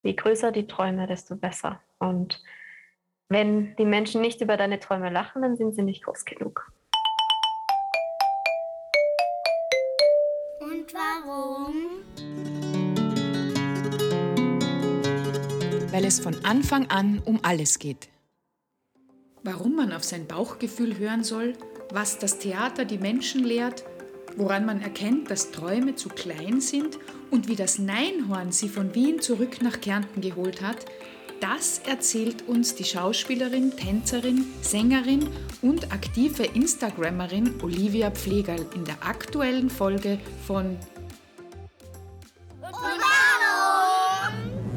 je größer die Träume, desto besser. Und wenn die Menschen nicht über deine Träume lachen, dann sind sie nicht groß genug. Und warum? Weil es von Anfang an um alles geht. Warum man auf sein Bauchgefühl hören soll, was das Theater die Menschen lehrt, woran man erkennt, dass Träume zu klein sind und wie das Neinhorn sie von Wien zurück nach Kärnten geholt hat, das erzählt uns die Schauspielerin, Tänzerin, Sängerin und aktive Instagrammerin Olivia Pflegerl in der aktuellen Folge von Und warum?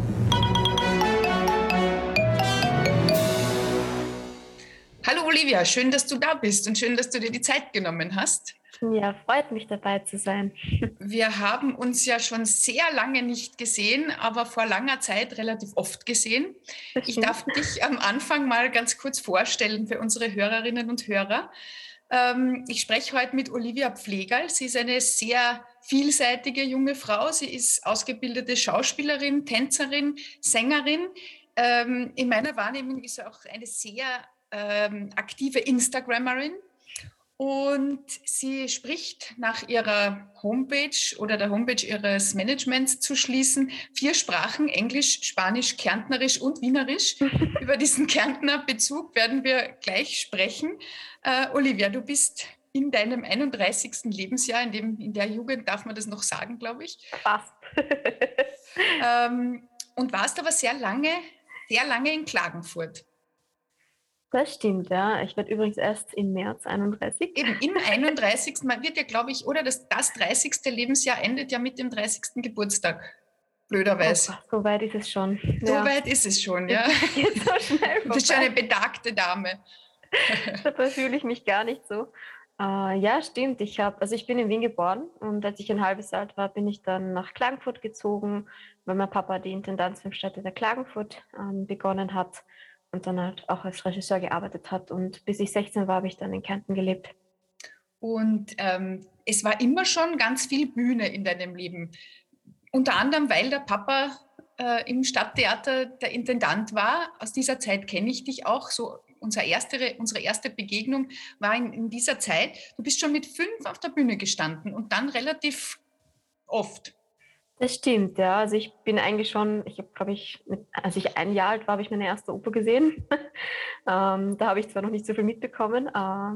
Hallo Olivia, schön, dass du da bist und schön, dass du dir die Zeit genommen hast. Ja, freut mich dabei zu sein. Wir haben uns ja schon sehr lange nicht gesehen, aber vor langer Zeit relativ oft gesehen. Ich darf dich am Anfang mal ganz kurz vorstellen für unsere Hörerinnen und Hörer. Ich spreche heute mit Olivia Pflegerl. Sie ist eine sehr vielseitige junge Frau. Sie ist ausgebildete Schauspielerin, Tänzerin, Sängerin. In meiner Wahrnehmung ist sie auch eine sehr aktive Instagrammerin. Und sie spricht nach ihrer Homepage oder der Homepage ihres Managements zu schließen 4 Sprachen, Englisch, Spanisch, Kärntnerisch und Wienerisch. Über diesen Kärntner Bezug werden wir gleich sprechen. Olivia, du bist in deinem 31. Lebensjahr, in der Jugend darf man das noch sagen, glaube ich. Fast. Und warst aber sehr lange in Klagenfurt. Das stimmt, ja. Ich werde übrigens erst im März 31. Eben im 31. Man wird ja, glaube ich, oder das 30. Lebensjahr endet ja mit dem 30. Geburtstag. Blöderweise. Oh, so weit ist es schon. So weit ist es schon, ja. Geht so schnell Du bist schon eine betagte Dame. Dabei fühle ich mich gar nicht so. Ja, stimmt. Ich bin in Wien geboren und als ich ein halbes Jahr alt war, bin ich dann nach Klagenfurt gezogen, weil mein Papa die Intendanz im Stadtteil Klagenfurt begonnen hat und dann halt auch als Regisseur gearbeitet hat. Und bis ich 16 war, habe ich dann in Kärnten gelebt. Und es war immer schon ganz viel Bühne in deinem Leben. Unter anderem, weil der Papa im Stadttheater der Intendant war. Aus dieser Zeit kenne ich dich auch. So unsere erste Begegnung war in dieser Zeit. Du bist schon mit 5 auf der Bühne gestanden und dann relativ oft. Das stimmt, ja. Also ich bin eigentlich schon, ich habe, glaube ich, als ich 1 Jahr alt war, habe ich meine erste Oper gesehen. Da habe ich zwar noch nicht so viel mitbekommen.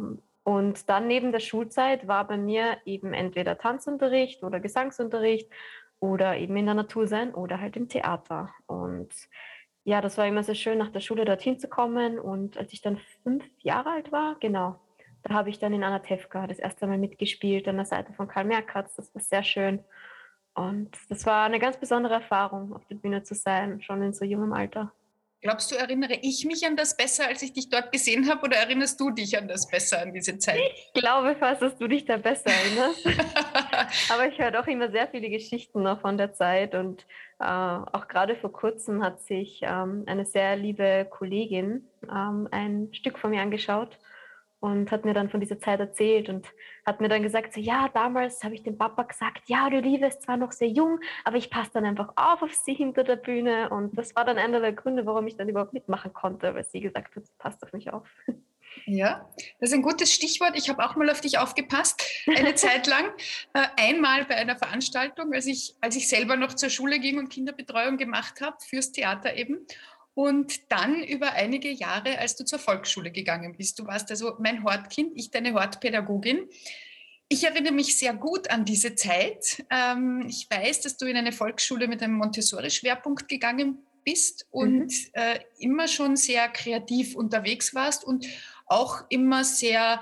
Und dann neben der Schulzeit war bei mir eben entweder Tanzunterricht oder Gesangsunterricht oder eben in der Natur sein oder halt im Theater. Und ja, das war immer sehr schön, nach der Schule dorthin zu kommen. Und als ich dann 5 Jahre alt war, genau, da habe ich dann in Anna Tefka das erste Mal mitgespielt an der Seite von Karl Merkatz. Das war sehr schön. Und das war eine ganz besondere Erfahrung, auf der Bühne zu sein, schon in so jungem Alter. Glaubst du, erinnere ich mich an das besser, als ich dich dort gesehen habe, oder erinnerst du dich an das besser, an diese Zeit? Ich glaube fast, dass du dich da besser erinnerst. Aber ich höre doch immer sehr viele Geschichten noch von der Zeit. Und auch gerade vor kurzem hat sich eine sehr liebe Kollegin ein Stück von mir angeschaut und hat mir dann von dieser Zeit erzählt und hat mir dann gesagt, so, ja, damals habe ich dem Papa gesagt, ja, die Liebe ist zwar noch sehr jung, aber ich passe dann einfach auf sie hinter der Bühne. Und das war dann einer der Gründe, warum ich dann überhaupt mitmachen konnte, weil sie gesagt hat, passt auf mich auf. Ja, das ist ein gutes Stichwort. Ich habe auch mal auf dich aufgepasst, eine Zeit lang. Einmal bei einer Veranstaltung, als ich selber noch zur Schule ging und Kinderbetreuung gemacht habe, fürs Theater eben. Und dann über einige Jahre, als du zur Volksschule gegangen bist. Du warst also mein Hortkind, ich deine Hortpädagogin. Ich erinnere mich sehr gut an diese Zeit. Ich weiß, dass du in eine Volksschule mit einem Montessori-Schwerpunkt gegangen bist und immer schon sehr kreativ unterwegs warst und auch immer sehr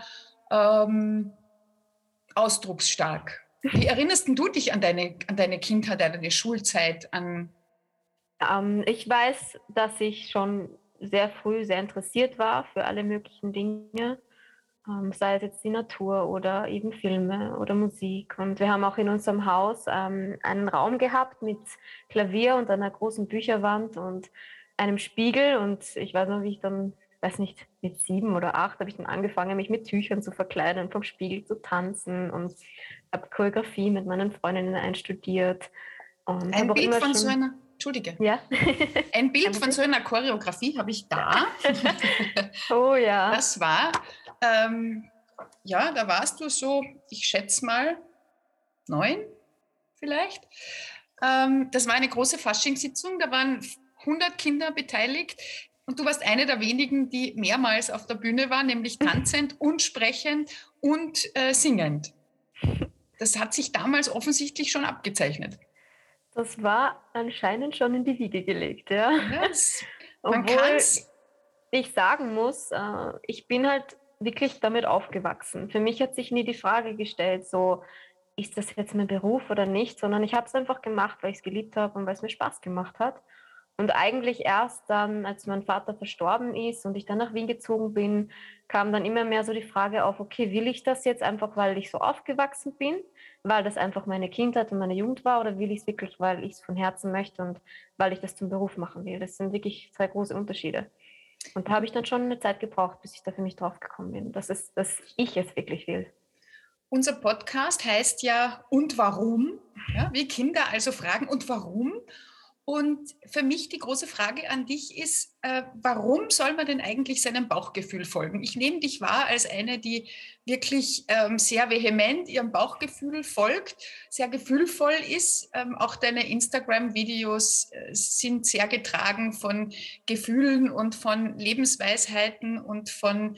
ausdrucksstark. Wie erinnerst du dich an deine Kindheit, an deine Schulzeit? Ich weiß, dass ich schon sehr früh sehr interessiert war für alle möglichen Dinge, sei es jetzt die Natur oder eben Filme oder Musik. Und wir haben auch in unserem Haus einen Raum gehabt mit Klavier und einer großen Bücherwand und einem Spiegel. Und ich weiß noch, wie ich dann, weiß nicht, mit 7 oder 8 habe ich dann angefangen, mich mit Tüchern zu verkleiden und vom Spiegel zu tanzen und habe Choreografie mit meinen Freundinnen einstudiert. Und Ein Bild von so einer Entschuldige. Ja. Ein Bild von so einer Choreografie habe ich da. Oh ja. Das war, da warst du so, ich schätze mal, 9 vielleicht. Das war eine große Faschingssitzung, da waren 100 Kinder beteiligt und du warst eine der wenigen, die mehrmals auf der Bühne war, nämlich tanzend und sprechend und singend. Das hat sich damals offensichtlich schon abgezeichnet. Das war anscheinend schon in die Wiege gelegt, ja. Man Obwohl kann's. ich sagen muss, ich bin halt wirklich damit aufgewachsen. Für mich hat sich nie die Frage gestellt, so, ist das jetzt mein Beruf oder nicht, sondern ich habe es einfach gemacht, weil ich es geliebt habe und weil es mir Spaß gemacht hat. Und eigentlich erst dann, als mein Vater verstorben ist und ich dann nach Wien gezogen bin, kam dann immer mehr so die Frage auf, okay, will ich das jetzt einfach, weil ich so aufgewachsen bin, weil das einfach meine Kindheit und meine Jugend war, oder will ich es wirklich, weil ich es von Herzen möchte und weil ich das zum Beruf machen will? Das sind wirklich zwei große Unterschiede. Und da habe ich dann schon eine Zeit gebraucht, bis ich da für mich drauf gekommen bin, dass ich es wirklich will. Unser Podcast heißt ja "Und warum?", ja, wie Kinder also fragen "Und warum?". Und für mich die große Frage an dich ist, warum soll man denn eigentlich seinem Bauchgefühl folgen? Ich nehme dich wahr als eine, die wirklich sehr vehement ihrem Bauchgefühl folgt, sehr gefühlvoll ist. Auch deine Instagram-Videos sind sehr getragen von Gefühlen und von Lebensweisheiten und von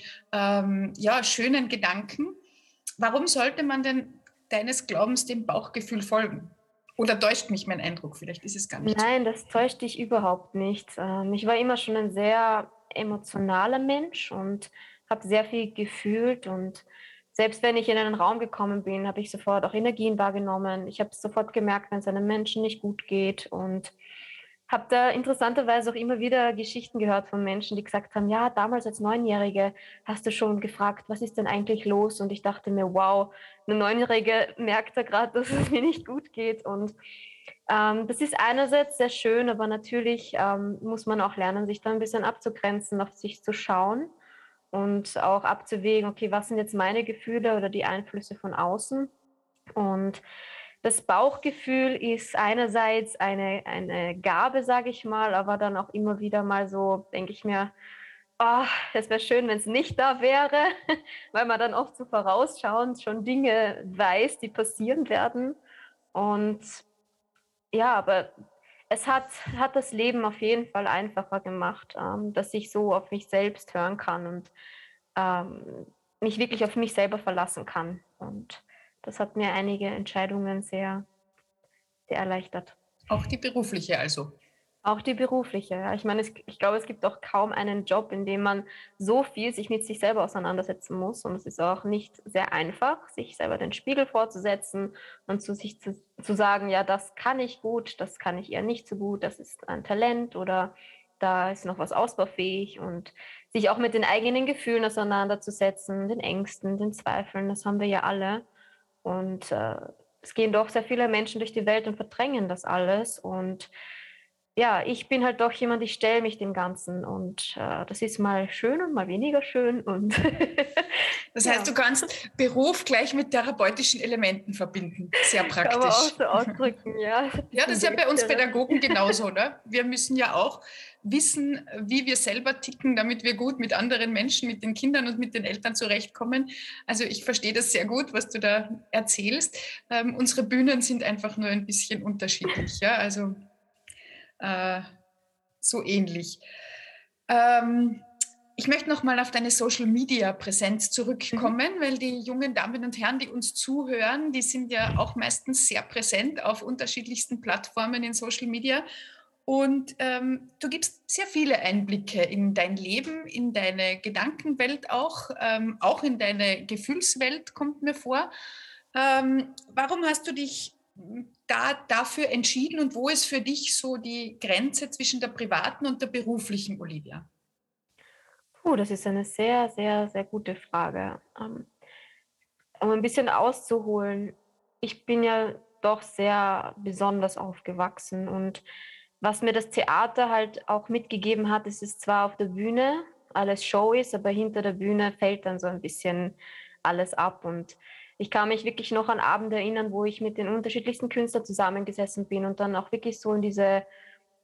schönen Gedanken. Warum sollte man denn deines Glaubens dem Bauchgefühl folgen? Oder täuscht mich mein Eindruck? Vielleicht ist es gar nicht so. Nein, das täuscht dich überhaupt nicht. Ich war immer schon ein sehr emotionaler Mensch und habe sehr viel gefühlt. Und selbst wenn ich in einen Raum gekommen bin, habe ich sofort auch Energien wahrgenommen. Ich habe sofort gemerkt, wenn es einem Menschen nicht gut geht. Und habe da interessanterweise auch immer wieder Geschichten gehört von Menschen, die gesagt haben, ja, damals als Neunjährige hast du schon gefragt, was ist denn eigentlich los? Und ich dachte mir, wow, eine Neunjährige merkt da gerade, dass es mir nicht gut geht. Und das ist einerseits sehr schön, aber natürlich muss man auch lernen, sich da ein bisschen abzugrenzen, auf sich zu schauen und auch abzuwägen, okay, was sind jetzt meine Gefühle oder die Einflüsse von außen? Und das Bauchgefühl ist einerseits eine Gabe, sage ich mal, aber dann auch immer wieder mal so, denke ich mir, oh, es wäre schön, wenn es nicht da wäre, weil man dann oft so vorausschauend schon Dinge weiß, die passieren werden. Und ja, aber es hat das Leben auf jeden Fall einfacher gemacht, dass ich so auf mich selbst hören kann und mich wirklich auf mich selber verlassen kann. Und das hat mir einige Entscheidungen sehr, sehr erleichtert. Auch die berufliche also. Auch die berufliche. Ja. Ich meine, ich glaube, es gibt auch kaum einen Job, in dem man so viel sich mit sich selber auseinandersetzen muss. Und es ist auch nicht sehr einfach, sich selber den Spiegel vorzusetzen und zu sich zu sagen, ja, das kann ich gut, das kann ich eher nicht so gut, das ist ein Talent oder da ist noch was ausbaufähig. Und sich auch mit den eigenen Gefühlen auseinanderzusetzen, den Ängsten, den Zweifeln, das haben wir ja alle. Und es gehen doch sehr viele Menschen durch die Welt und verdrängen das alles. Und ja, ich bin halt doch jemand, ich stelle mich dem Ganzen und das ist mal schön und mal weniger schön. Und das heißt, du kannst Beruf gleich mit therapeutischen Elementen verbinden. Sehr praktisch. Kann man auch so ausdrücken, ja. Ja, das ist ja bei uns Pädagogen genauso, oder? Wir müssen ja auch wissen, wie wir selber ticken, damit wir gut mit anderen Menschen, mit den Kindern und mit den Eltern zurechtkommen. Also ich verstehe das sehr gut, was du da erzählst. Unsere Bühnen sind einfach nur ein bisschen unterschiedlich, ja, also so ähnlich. Ich möchte noch mal auf deine Social-Media-Präsenz zurückkommen, weil die jungen Damen und Herren, die uns zuhören, die sind ja auch meistens sehr präsent auf unterschiedlichsten Plattformen in Social Media. Und du gibst sehr viele Einblicke in dein Leben, in deine Gedankenwelt auch in deine Gefühlswelt, kommt mir vor. Warum hast du dich dafür entschieden und wo ist für dich so die Grenze zwischen der privaten und der beruflichen Olivia? Das ist eine sehr, sehr, sehr gute Frage. Um ein bisschen auszuholen, ich bin ja doch sehr besonders aufgewachsen und was mir das Theater halt auch mitgegeben hat, ist es zwar auf der Bühne alles Show ist, aber hinter der Bühne fällt dann so ein bisschen alles ab und ich kann mich wirklich noch an Abende erinnern, wo ich mit den unterschiedlichsten Künstlern zusammengesessen bin und dann auch wirklich so in diese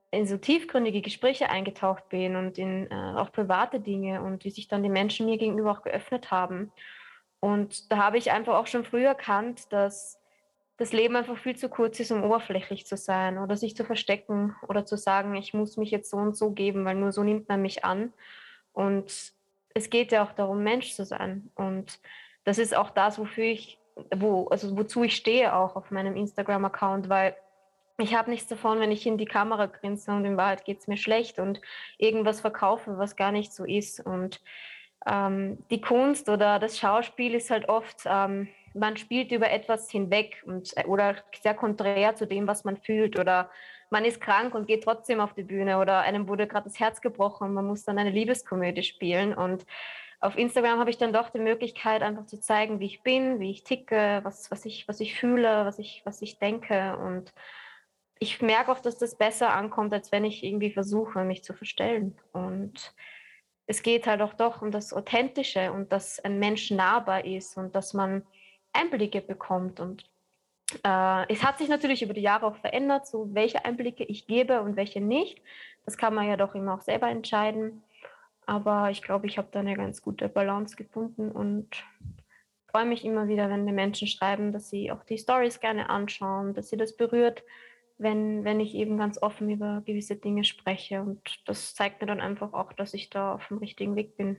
in so tiefgründige Gespräche eingetaucht bin und in auch private Dinge und wie sich dann die Menschen mir gegenüber auch geöffnet haben. Und da habe ich einfach auch schon früh erkannt, dass das Leben einfach viel zu kurz ist, um oberflächlich zu sein oder sich zu verstecken oder zu sagen, ich muss mich jetzt so und so geben, weil nur so nimmt man mich an. Und es geht ja auch darum, Mensch zu sein. Und das ist auch das, wozu ich stehe auch auf meinem Instagram-Account, weil ich habe nichts davon, wenn ich in die Kamera grinse und in Wahrheit geht es mir schlecht und irgendwas verkaufe, was gar nicht so ist. Und die Kunst oder das Schauspiel ist halt oft, man spielt über etwas hinweg oder sehr konträr zu dem, was man fühlt. Oder man ist krank und geht trotzdem auf die Bühne oder einem wurde gerade das Herz gebrochen und man muss dann eine Liebeskomödie spielen. Und auf Instagram habe ich dann doch die Möglichkeit, einfach zu zeigen, wie ich bin, wie ich ticke, was ich fühle, was ich denke. Und ich merke auch, dass das besser ankommt, als wenn ich irgendwie versuche, mich zu verstellen. Und es geht halt auch doch um das Authentische und dass ein Mensch nahbar ist und dass man Einblicke bekommt. Und es hat sich natürlich über die Jahre auch verändert, so welche Einblicke ich gebe und welche nicht. Das kann man ja doch immer auch selber entscheiden. Aber ich glaube, ich habe da eine ganz gute Balance gefunden und freue mich immer wieder, wenn die Menschen schreiben, dass sie auch die Stories gerne anschauen, dass sie das berührt, wenn ich eben ganz offen über gewisse Dinge spreche. Und das zeigt mir dann einfach auch, dass ich da auf dem richtigen Weg bin.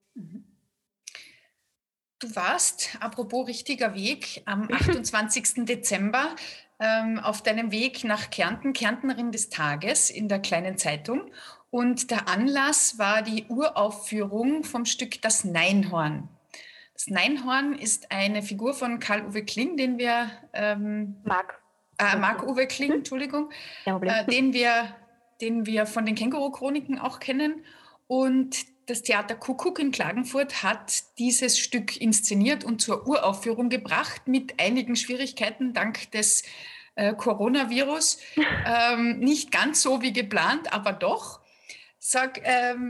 Du warst, apropos richtiger Weg, am 28. Dezember auf deinem Weg nach Kärnten, Kärntnerin des Tages in der Kleinen Zeitung. Und der Anlass war die Uraufführung vom Stück Das Neinhorn. Das Neinhorn ist eine Figur von Karl-Uwe Kling, den wir Marc-Uwe Kling, Entschuldigung, den wir von den Känguru-Chroniken auch kennen. Und das Theater Kuckuck in Klagenfurt hat dieses Stück inszeniert und zur Uraufführung gebracht, mit einigen Schwierigkeiten dank des Coronavirus. Nicht ganz so wie geplant, aber doch. Sag,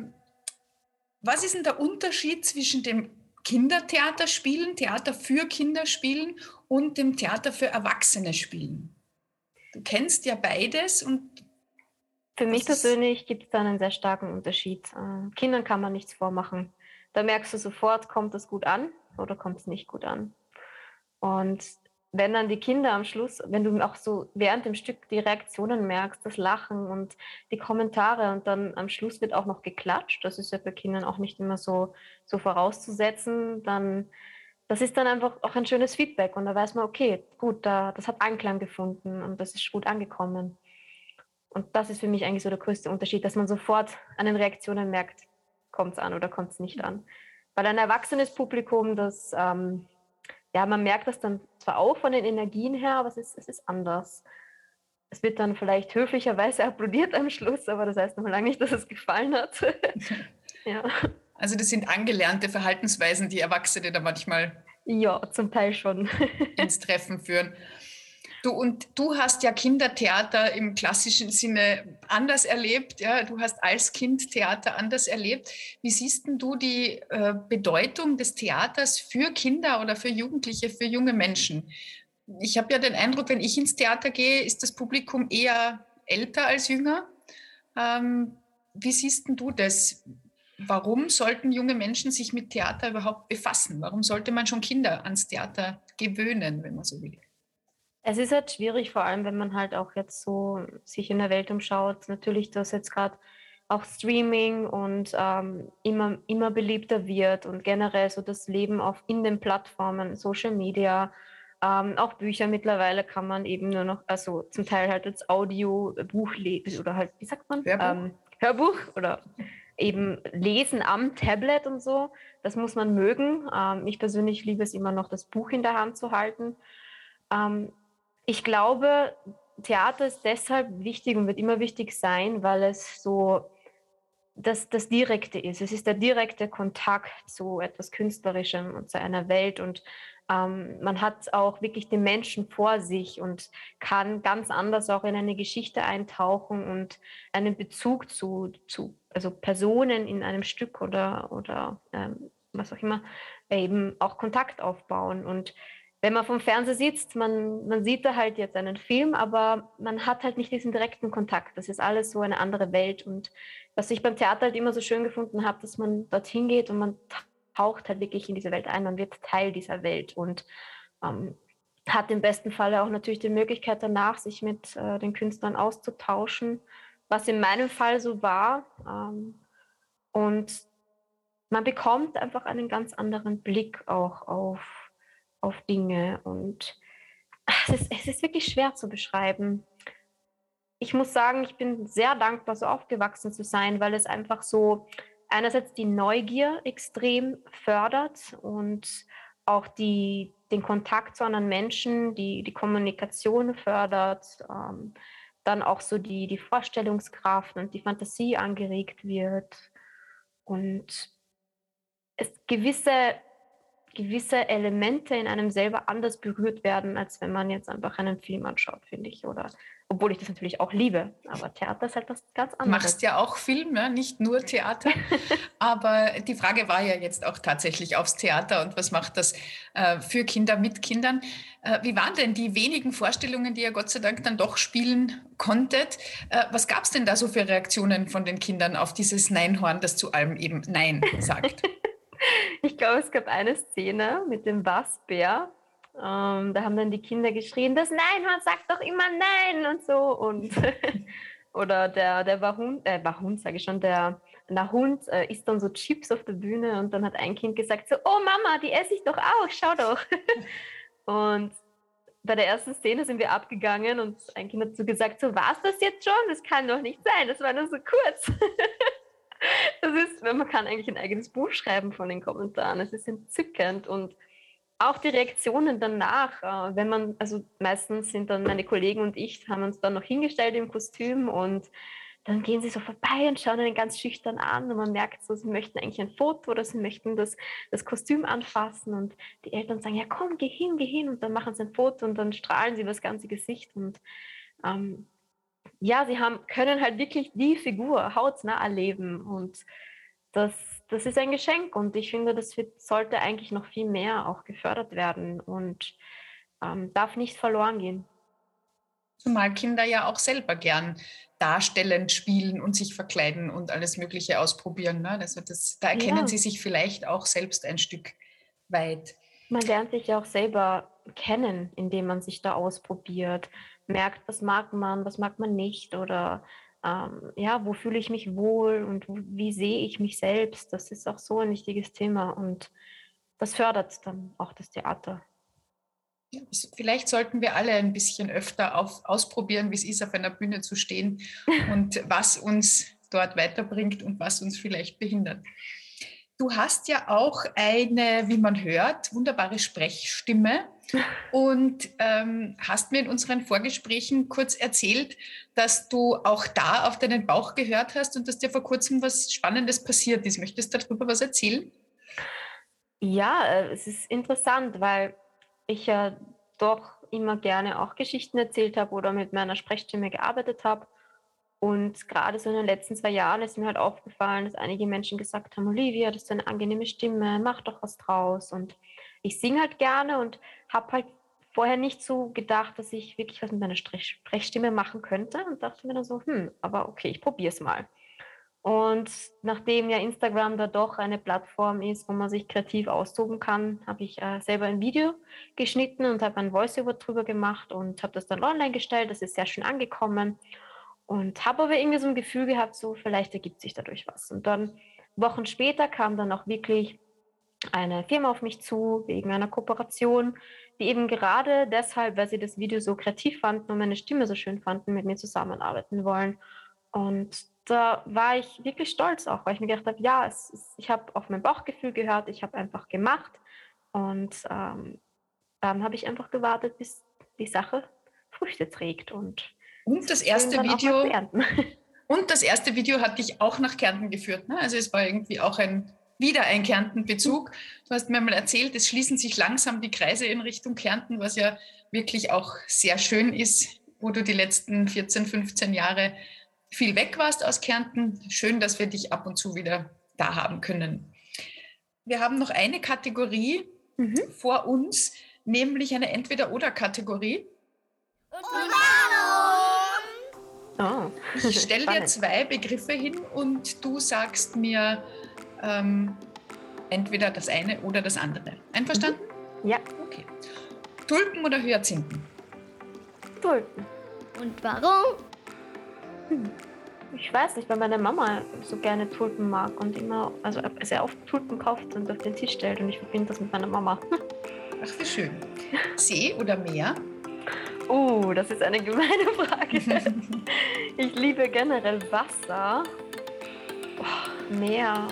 was ist denn der Unterschied zwischen dem Kindertheater spielen, Theater für Kinder spielen und dem Theater für Erwachsene spielen? Du kennst ja beides und für mich persönlich gibt es da einen sehr starken Unterschied. Kindern kann man nichts vormachen. Da merkst du sofort, kommt es gut an oder kommt es nicht gut an. Und wenn dann die Kinder am Schluss, wenn du auch so während dem Stück die Reaktionen merkst, das Lachen und die Kommentare und dann am Schluss wird auch noch geklatscht, das ist ja bei Kindern auch nicht immer so vorauszusetzen, dann das ist dann einfach auch ein schönes Feedback und da weiß man, okay, gut, das hat Anklang gefunden und das ist gut angekommen. Und das ist für mich eigentlich so der größte Unterschied, dass man sofort an den Reaktionen merkt, kommt es an oder kommt es nicht an. Weil ein erwachsenes Publikum, man merkt das dann zwar auch von den Energien her, aber es ist anders. Es wird dann vielleicht höflicherweise applaudiert am Schluss, aber das heißt noch lange nicht, dass es gefallen hat. Ja. Also das sind angelernte Verhaltensweisen, die Erwachsene da manchmal zum Teil schon ins Treffen führen. Du hast ja Kindertheater im klassischen Sinne anders erlebt. Ja? Du hast als Kind Theater anders erlebt. Wie siehst denn du die Bedeutung des Theaters für Kinder oder für Jugendliche, für junge Menschen? Ich habe ja den Eindruck, wenn ich ins Theater gehe, ist das Publikum eher älter als jünger. Wie siehst denn du das? Warum sollten junge Menschen sich mit Theater überhaupt befassen? Warum sollte man schon Kinder ans Theater gewöhnen, wenn man so will? Es ist halt schwierig, vor allem wenn man halt auch jetzt so sich in der Welt umschaut. Natürlich, dass jetzt gerade auch Streaming und immer beliebter wird und generell so das Leben in den Plattformen, Social Media, auch Bücher mittlerweile kann man eben nur noch, also zum Teil halt als Audiobuch lesen oder halt, wie sagt man? Hörbuch oder eben lesen am Tablet und so. Das muss man mögen. Ich persönlich liebe es immer noch, das Buch in der Hand zu halten. Ich glaube, Theater ist deshalb wichtig und wird immer wichtig sein, weil es so das Direkte ist. Es ist der direkte Kontakt zu etwas Künstlerischem und zu einer Welt und man hat auch wirklich den Menschen vor sich und kann ganz anders auch in eine Geschichte eintauchen und einen Bezug zu also Personen in einem Stück oder was auch immer, eben auch Kontakt aufbauen. Und wenn man vom Fernseher sitzt, man sieht da halt jetzt einen Film, aber man hat halt nicht diesen direkten Kontakt. Das ist alles so eine andere Welt. Und was ich beim Theater halt immer so schön gefunden habe, dass man dorthin geht und man taucht halt wirklich in diese Welt ein. Man wird Teil dieser Welt und hat im besten Falle auch natürlich die Möglichkeit danach, sich mit den Künstlern auszutauschen, was in meinem Fall so war. Und man bekommt einfach einen ganz anderen Blick auch auf Dinge. Und es ist wirklich schwer zu beschreiben. Ich muss sagen, ich bin sehr dankbar, so aufgewachsen zu sein, weil es einfach so einerseits die Neugier extrem fördert und auch den Kontakt zu anderen Menschen, die Kommunikation fördert, dann auch so die Vorstellungskraft und die Fantasie angeregt wird und es gewisse Elemente in einem selber anders berührt werden, als wenn man jetzt einfach einen Film anschaut, finde ich. Oder obwohl ich das natürlich auch liebe, aber Theater ist halt was ganz anderes. Du machst ja auch Film, ja? Nicht nur Theater. Aber die Frage war ja jetzt auch tatsächlich aufs Theater und was macht das für Kinder mit Kindern. Wie waren denn die wenigen Vorstellungen, die ihr Gott sei Dank dann doch spielen konntet? Was gab es denn da so für Reaktionen von den Kindern auf dieses Neinhorn, das zu allem eben Nein sagt? Ich glaube, es gab eine Szene mit dem Waschbär. Da haben dann die Kinder geschrien, das Neinhorn sagt doch immer Nein und so. Und oder der Wahhund, sage ich schon, der Hund isst dann so Chips auf der Bühne und dann hat ein Kind gesagt so, oh Mama, die esse ich doch auch, schau doch. Und bei der ersten Szene sind wir abgegangen und ein Kind hat so gesagt, so war es das jetzt schon? Das kann doch nicht sein, das war nur so kurz. Man kann eigentlich ein eigenes Buch schreiben von den Kommentaren. Es ist entzückend und auch die Reaktionen danach, also meistens sind dann meine Kollegen und ich, haben uns dann noch hingestellt im Kostüm und dann gehen sie so vorbei und schauen einen ganz schüchtern an und man merkt so, sie möchten eigentlich ein Foto oder sie möchten das Kostüm anfassen und die Eltern sagen, ja komm, geh hin und dann machen sie ein Foto und dann strahlen sie über das ganze Gesicht und ja, sie können halt wirklich die Figur hautnah erleben und das ist ein Geschenk und ich finde, sollte eigentlich noch viel mehr auch gefördert werden und darf nicht verloren gehen. Zumal Kinder ja auch selber gern darstellend spielen und sich verkleiden und alles Mögliche ausprobieren. Ne? Also da erkennen sie sich vielleicht auch selbst ein Stück weit. Man lernt sich ja auch selber kennen, indem man sich da ausprobiert, merkt, was mag man nicht oder wo fühle ich mich wohl und wie sehe ich mich selbst. Das ist auch so ein wichtiges Thema und das fördert dann auch das Theater. Ja, vielleicht sollten wir alle ein bisschen öfter ausprobieren, wie es ist, auf einer Bühne zu stehen und was uns dort weiterbringt und was uns vielleicht behindert. Du hast ja auch eine, wie man hört, wunderbare Sprechstimme und hast mir in unseren Vorgesprächen kurz erzählt, dass du auch da auf deinen Bauch gehört hast und dass dir vor kurzem was Spannendes passiert ist. Möchtest du darüber was erzählen? Ja, es ist interessant, weil ich ja doch immer gerne auch Geschichten erzählt habe oder mit meiner Sprechstimme gearbeitet habe. Und gerade so in den letzten 2 Jahren ist mir halt aufgefallen, dass einige Menschen gesagt haben, Olivia, das ist eine angenehme Stimme, mach doch was draus. Und ich singe halt gerne und habe halt vorher nicht so gedacht, dass ich wirklich was mit meiner Sprechstimme machen könnte und dachte mir dann so, aber okay, ich probiere es mal. Und nachdem ja Instagram da doch eine Plattform ist, wo man sich kreativ austoben kann, habe ich selber ein Video geschnitten und habe ein Voiceover drüber gemacht und habe das dann online gestellt. Das ist sehr schön angekommen. Und habe aber irgendwie so ein Gefühl gehabt, so vielleicht ergibt sich dadurch was. Und dann Wochen später kam dann auch wirklich eine Firma auf mich zu, wegen einer Kooperation, die eben gerade deshalb, weil sie das Video so kreativ fanden und meine Stimme so schön fanden, mit mir zusammenarbeiten wollen. Und da war ich wirklich stolz auch, weil ich mir gedacht habe, ja, ich habe auf mein Bauchgefühl gehört, ich habe einfach gemacht. Und dann habe ich einfach gewartet, bis die Sache Früchte trägt. Und das erste Video hat dich auch nach Kärnten geführt. Ne? Also es war irgendwie auch wieder ein Kärnten-Bezug. Du hast mir mal erzählt, es schließen sich langsam die Kreise in Richtung Kärnten, was ja wirklich auch sehr schön ist, wo du die letzten 14, 15 Jahre viel weg warst aus Kärnten. Schön, dass wir dich ab und zu wieder da haben können. Wir haben noch eine Kategorie vor uns, nämlich eine Entweder-oder-Kategorie. Oh, Ich stelle dir spannend. 2 Begriffe hin und du sagst mir entweder das eine oder das andere. Einverstanden? Ja, Okay. Tulpen oder Hyazinthen? Tulpen. Und warum? Ich weiß nicht, weil meine Mama so gerne Tulpen mag und immer, also sehr oft Tulpen kauft und auf den Tisch stellt und ich verbinde das mit meiner Mama. Ach, wie schön. See oder Meer? Das ist eine gemeine Frage. Ich liebe generell Wasser. Meer.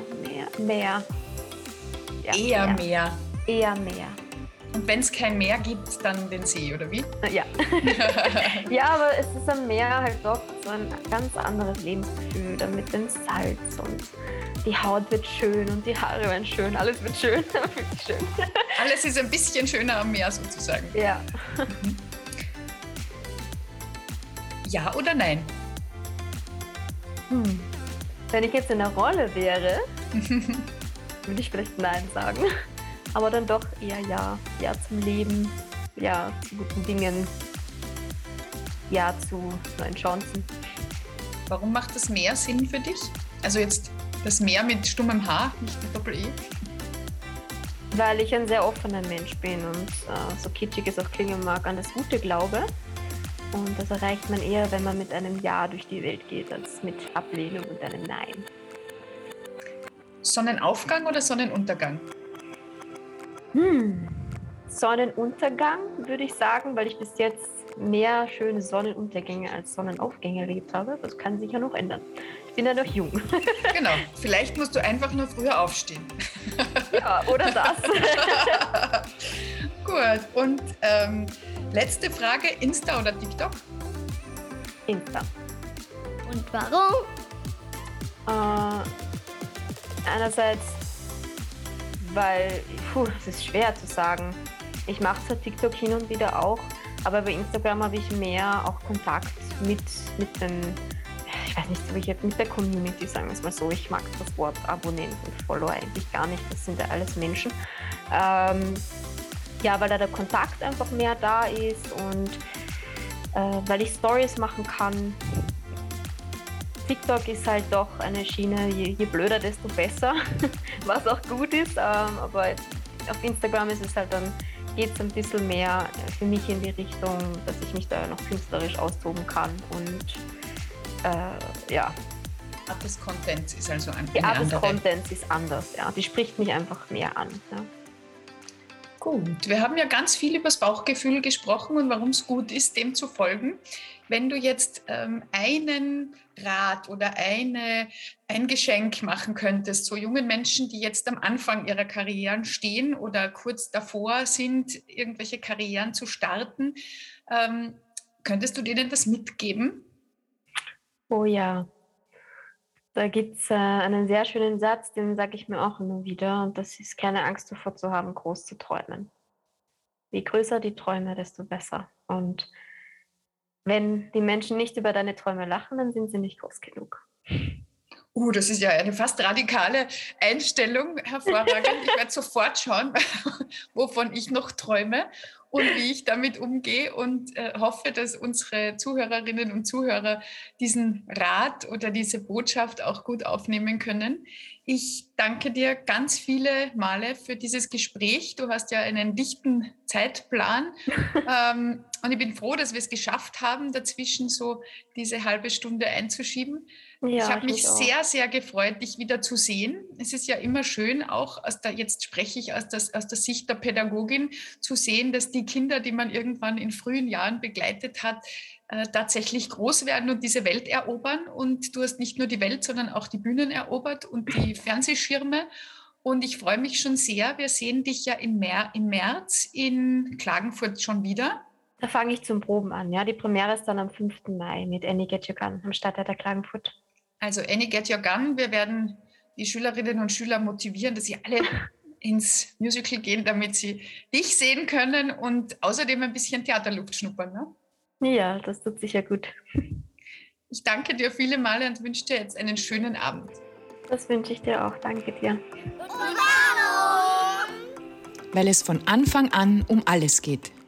Ja, Eher Meer. Eher Meer. Und wenn es kein Meer gibt, dann den See, oder wie? Ja. Ja, aber es ist am Meer halt doch so ein ganz anderes Lebensgefühl, dann mit dem Salz und die Haut wird schön und die Haare werden schön, alles wird schön, wirklich schön. Alles ist ein bisschen schöner am Meer sozusagen. Ja. Ja oder nein? Wenn ich jetzt in der Rolle wäre, würde ich vielleicht Nein sagen. Aber dann doch eher Ja. Ja zum Leben, Ja zu guten Dingen, Ja zu neuen Chancen. Warum macht das Meer Sinn für dich? Also jetzt das Meer mit stummem H, nicht mit Doppel-E. Weil ich ein sehr offener Mensch bin und so kitschig es auch klingen mag, an das Gute glaube. Und das erreicht man eher, wenn man mit einem Ja durch die Welt geht, als mit Ablehnung und einem Nein. Sonnenaufgang oder Sonnenuntergang? Sonnenuntergang würde ich sagen, weil ich bis jetzt mehr schöne Sonnenuntergänge als Sonnenaufgänge erlebt habe. Das kann sich ja noch ändern. Ich bin ja noch jung. Genau, vielleicht musst du einfach nur früher aufstehen. Ja, oder das. Gut, und letzte Frage, Insta oder TikTok? Insta. Und warum? Einerseits, weil, es ist schwer zu sagen. Ich mache zwar TikTok hin und wieder auch, aber bei Instagram habe ich mehr auch Kontakt mit den, ich weiß nicht, mit der Community, sagen wir es mal so. Ich mag das Wort Abonnent und Follower eigentlich gar nicht, das sind ja alles Menschen. Ja, weil da der Kontakt einfach mehr da ist und weil ich Stories machen kann. TikTok ist halt doch eine Schiene, je blöder, desto besser, was auch gut ist. Aber auf Instagram ist es halt dann, geht es ein bisschen mehr für mich in die Richtung, dass ich mich da noch künstlerisch austoben kann. Und ja. Art des Contents ist also eine Die Art des andere. Contents ist anders, ja. Die spricht mich einfach mehr an. Ja. Gut, wir haben ja ganz viel über das Bauchgefühl gesprochen und warum es gut ist, dem zu folgen. Wenn du jetzt einen Rat oder ein Geschenk machen könntest, so jungen Menschen, die jetzt am Anfang ihrer Karrieren stehen oder kurz davor sind, irgendwelche Karrieren zu starten, könntest du denen das mitgeben? Oh ja, da gibt es einen sehr schönen Satz, den sage ich mir auch immer wieder. Und das ist, keine Angst davor zu haben, groß zu träumen. Je größer die Träume, desto besser. Und wenn die Menschen nicht über deine Träume lachen, dann sind sie nicht groß genug. Das ist ja eine fast radikale Einstellung, hervorragend. Ich werde sofort schauen, wovon ich noch träume und wie ich damit umgehe und hoffe, dass unsere Zuhörerinnen und Zuhörer diesen Rat oder diese Botschaft auch gut aufnehmen können. Ich danke dir ganz viele Male für dieses Gespräch. Du hast ja einen dichten Zeitplan und ich bin froh, dass wir es geschafft haben, dazwischen so diese halbe Stunde einzuschieben. Ja, ich habe mich auch sehr, sehr gefreut, dich wieder zu sehen. Es ist ja immer schön, auch jetzt spreche ich aus der Sicht der Pädagogin, zu sehen, dass die Kinder, die man irgendwann in frühen Jahren begleitet hat, tatsächlich groß werden und diese Welt erobern. Und du hast nicht nur die Welt, sondern auch die Bühnen erobert und die Fernsehschirme. Und ich freue mich schon sehr. Wir sehen dich ja im März in Klagenfurt schon wieder. Da fange ich zum Proben an. Ja? Die Premiere ist dann am 5. Mai mit Annie Get Your Gun am Stadttheater Klagenfurt. Also Annie Get Your Gun. Wir werden die Schülerinnen und Schüler motivieren, dass sie alle ins Musical gehen, damit sie dich sehen können und außerdem ein bisschen Theaterluft schnuppern. Ne? Ja, das tut sicher gut. Ich danke dir viele Male und wünsche dir jetzt einen schönen Abend. Das wünsche ich dir auch. Danke dir. weil es von Anfang an um alles geht.